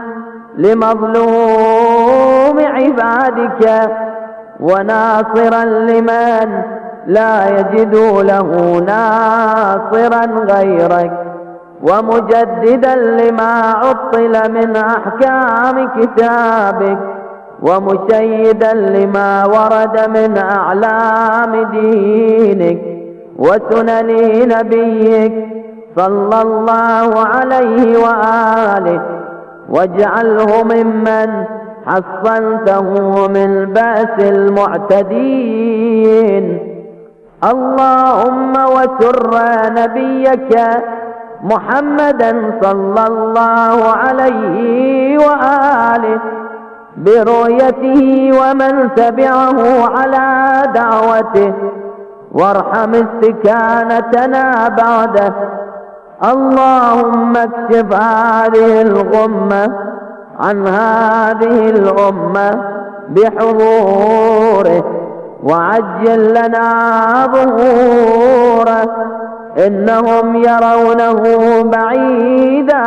لمظلوم عبادك وناصرا لمن لا يجد له ناصرا غيرك ومجددا لما عطل من أحكام كتابك ومشيدا لما ورد من أعلام دينك وسنن نبيك صلى الله عليه وآله واجعله ممن حصنته من بأس المعتدين. اللهم وسر نبيك محمدا صلى الله عليه وآله برؤيته ومن تبعه على دعوته وارحم استكانتنا بعده. اللهم اكشف هذه الغمة عن هذه الأمة بحضوره وعجل لنا ظهوره إنهم يرونه بعيدا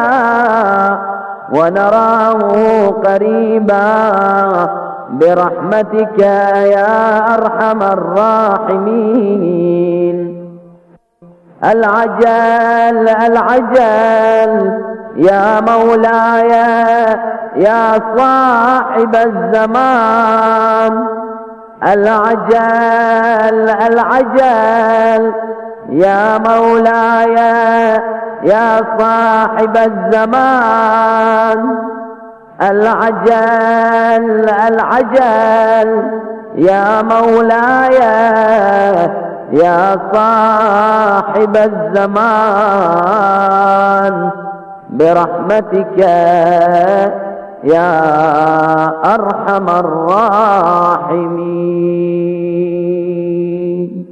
ونراه قريبا برحمتك يا أرحم الراحمين. العجل العجل يا مولاي يا صاحب الزمان العجل العجل يا مولاي يا صاحب الزمان العجل العجل يا مولاي يا صاحب الزمان برحمتك يا أرحم الراحمين.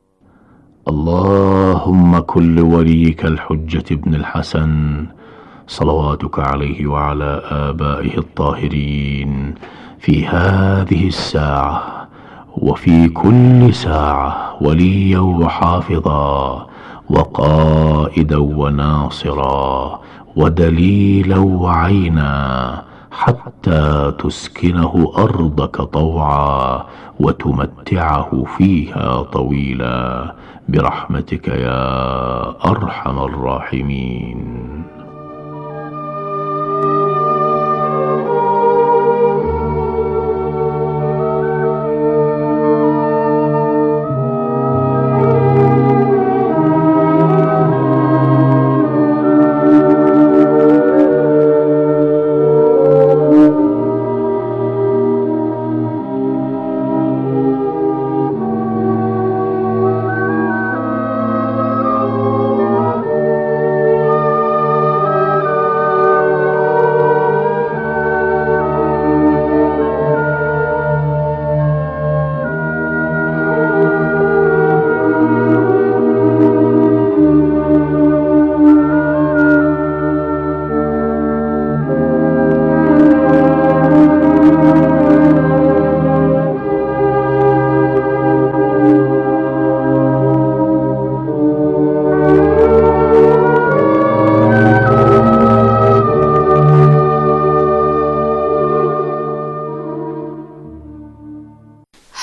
اللهم كن لوليك الحجة ابن الحسن صلواتك عليه وعلى آبائه الطاهرين في هذه الساعة وفي كل ساعة وليا وحافظا وقائدا وناصرا ودليلا وعينا حتى تسكنه أرضك طوعا وتمتعه فيها طويلا برحمتك يا أرحم الراحمين.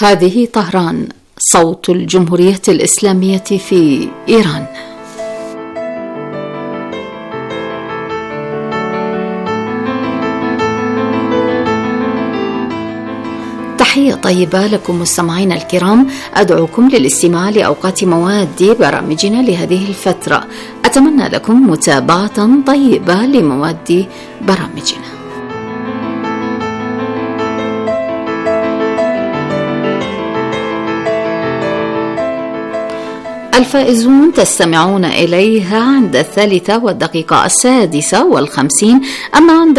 هذه طهران، صوت الجمهورية الإسلامية في إيران. تحية طيبة لكم مستمعينا الكرام، أدعوكم للاستماع لأوقات مواد برامجنا لهذه الفترة. أتمنى لكم متابعة طيبة لمواد برامجنا. الفائزون تستمعون إليها عند 3:06:50، أما عند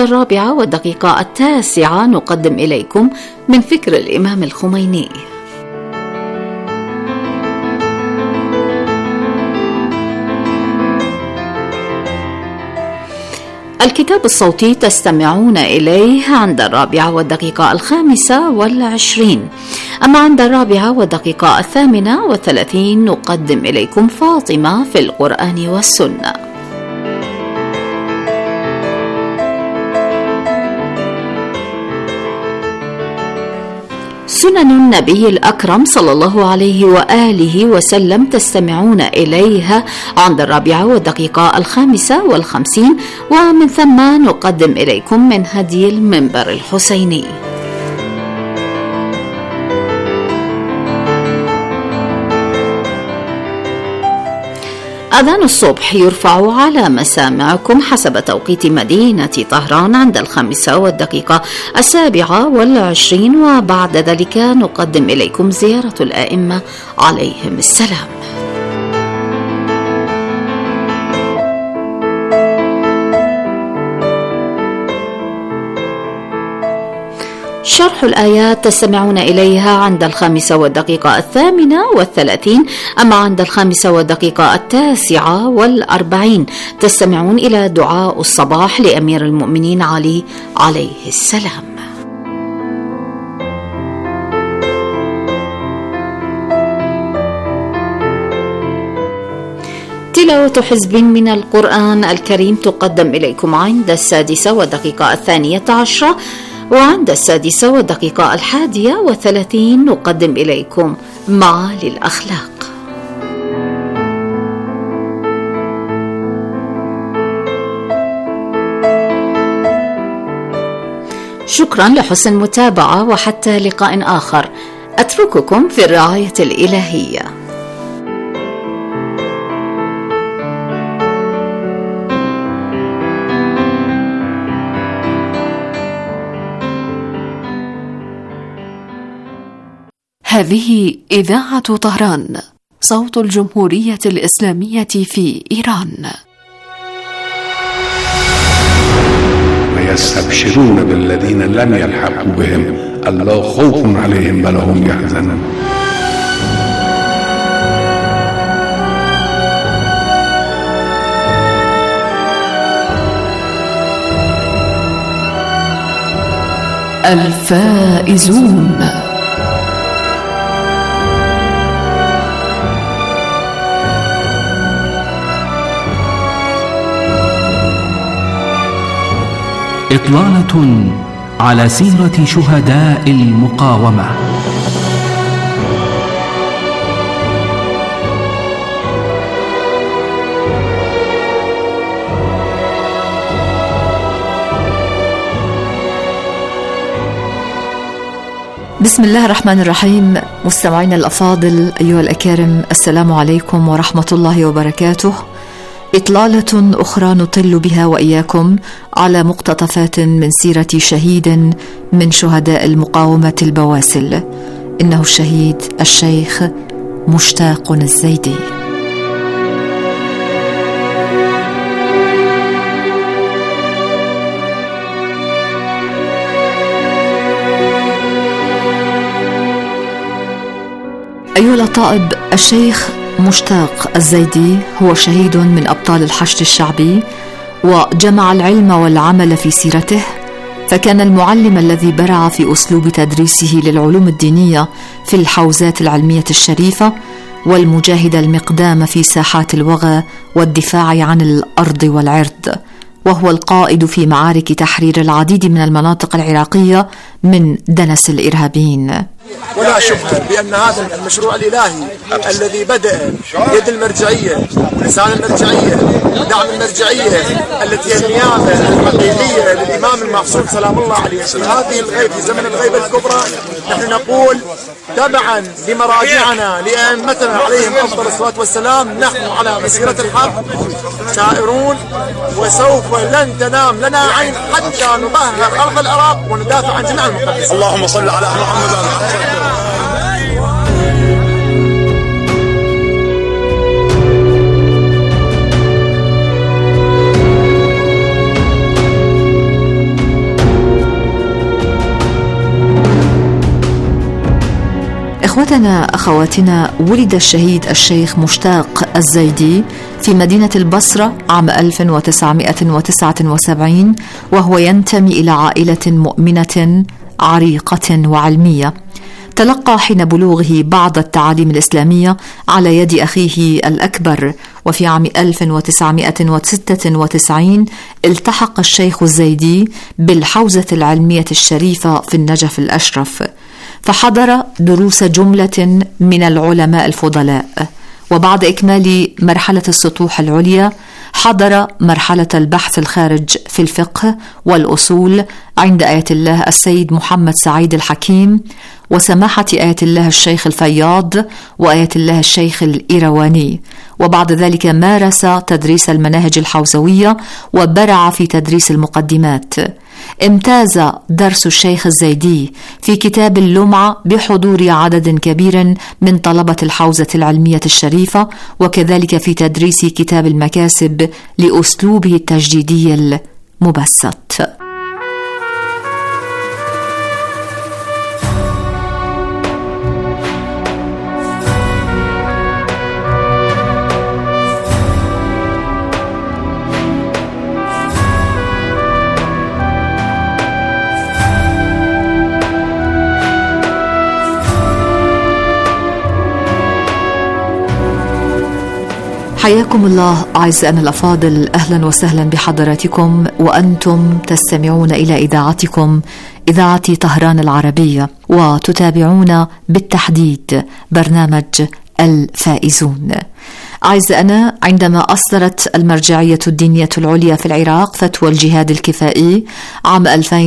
4:09 نقدم إليكم من فكر الإمام الخميني. الكتاب الصوتي تستمعون إليه عند 4:25، أما عند 4:38 نقدم إليكم فاطمة في القرآن والسنة. سنن النبي الأكرم صلى الله عليه وآله وسلم تستمعون إليها عند 4:55، ومن ثم نقدم إليكم من هدي المنبر الحسيني. أذان الصبح يرفع على مسامعكم حسب توقيت مدينة طهران عند 5:27، وبعد ذلك نقدم إليكم زيارة الآئمة عليهم السلام. شرح الآيات تستمعون إليها عند 5:38، أما عند 5:49 تستمعون إلى دعاء الصباح لأمير المؤمنين علي عليه السلام. تلاوة حزب من القرآن الكريم تقدم إليكم عند 6:12، وعند 6:31 نقدم إليكم معالي الأخلاق. شكرا لحسن المتابعة، وحتى لقاء آخر أترككم في الرعاية الإلهية. هذه إذاعة طهران، صوت الجمهورية الإسلامية في إيران. ويستبشرون بالذين لم يلحقوا بهم ألا خوف عليهم ولا هم يحزنون. الفائزون. إطلالة على سيرة شهداء المقاومة. بسم الله الرحمن الرحيم. مستمعينا الأفاضل أيها الأكارم، السلام عليكم ورحمة الله وبركاته. إطلالة أخرى نطل بها وإياكم على مقتطفات من سيرة شهيد من شهداء المقاومة البواسل، إنه الشهيد الشيخ مشتاق الزيدي. أيها الأطائب، الشيخ مشتاق الزيدي هو شهيد من أبطال الحشد الشعبي، وجمع العلم والعمل في سيرته، فكان المعلم الذي برع في أسلوب تدريسه للعلوم الدينية في الحوزات العلمية الشريفة، والمجاهد المقدام في ساحات الوغى والدفاع عن الأرض والعرض، وهو القائد في معارك تحرير العديد من المناطق العراقية من دنس الإرهابيين. ولا شبهة بأن هذا المشروع الإلهي الذي بدأ يد المرجعية لسان المرجعية ودعم المرجعية التي هي النيابة الحقيقية للإمام المعصوم سلام الله عليه في هذه الغيبة في زمن الغيبة الكبرى. نحن نقول تبعا لمراجعنا لأئمتنا عليهم أفضل الصلاة والسلام نحن على مسيرة الحق سائرون، وسوف لن تنام لنا عين حتى نطهر أرض العراق وندافع عن جميع المقدسين. اللهم صل على محمد. إخوتنا أخواتنا، ولد الشهيد الشيخ مشتاق الزيدي في مدينة البصرة عام 1979، وهو ينتمي إلى عائلة مؤمنة عريقة وعلمية. تلقى حين بلوغه بعض التعاليم الإسلامية على يد أخيه الأكبر، وفي عام 1996 التحق الشيخ الزيدي بالحوزة العلمية الشريفة في النجف الأشرف، فحضر دروس جملة من العلماء الفضلاء، وبعد إكمال مرحلة السطوح العليا حضر مرحلة البحث الخارج في الفقه والأصول عند آية الله السيد محمد سعيد الحكيم وسماحة آية الله الشيخ الفياض وآية الله الشيخ الإيرواني، وبعد ذلك مارس تدريس المناهج الحوزوية وبرع في تدريس المقدمات. امتاز درس الشيخ الزيدي في كتاب اللمعة بحضور عدد كبير من طلبة الحوزة العلمية الشريفة، وكذلك في تدريس كتاب المكاسب لأسلوبه التجديدي المبسط. حياكم الله أعزائنا الأفاضل، أهلا وسهلا بحضراتكم وأنتم تستمعون إلى إذاعتكم إذاعة طهران العربية، وتتابعون بالتحديد برنامج الفائزون. أعزائنا، عندما أصدرت المرجعية الدينية العليا في العراق فتوى الجهاد الكفائي عام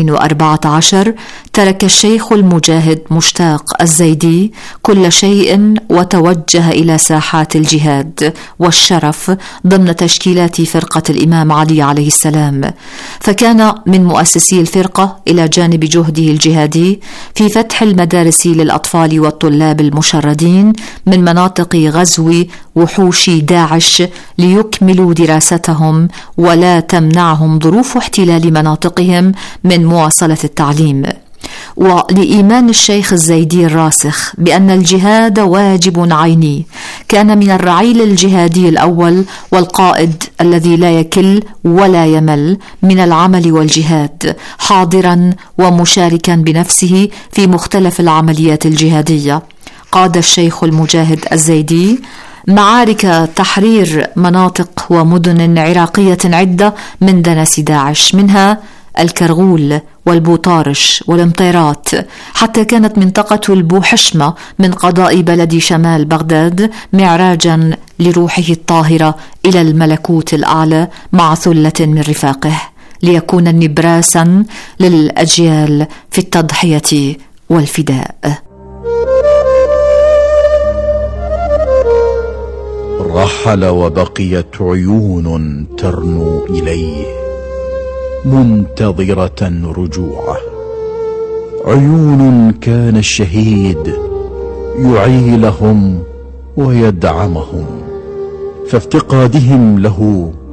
2014، ترك الشيخ المجاهد مشتاق الزيدي كل شيء وتوجه إلى ساحات الجهاد والشرف ضمن تشكيلات فرقة الإمام علي عليه السلام، فكان من مؤسسي الفرقة إلى جانب جهده الجهادي في فتح المدارس للأطفال والطلاب المشردين من مناطق غزو وحوش داعش ليكملوا دراستهم ولا تمنعهم ظروف احتلال مناطقهم من مواصلة التعليم. ولإيمان الشيخ الزيدي الراسخ بأن الجهاد واجب عيني، كان من الرعيل الجهادي الأول والقائد الذي لا يكل ولا يمل من العمل والجهاد، حاضرا ومشاركا بنفسه في مختلف العمليات الجهادية. قاد الشيخ المجاهد الزيدي معارك تحرير مناطق ومدن عراقية عدة من دنس داعش، منها الكرغول والبوطارش والمطيرات، حتى كانت منطقة البوحشمة من قضاء بلد شمال بغداد معراجا لروحه الطاهرة إلى الملكوت الأعلى مع ثلة من رفاقه، ليكون نبراسا للأجيال في التضحية والفداء. رحل وبقيت عيون ترنو إليه منتظرة رجوعه، عيون كان الشهيد يعي لهم ويدعمهم، فافتقادهم له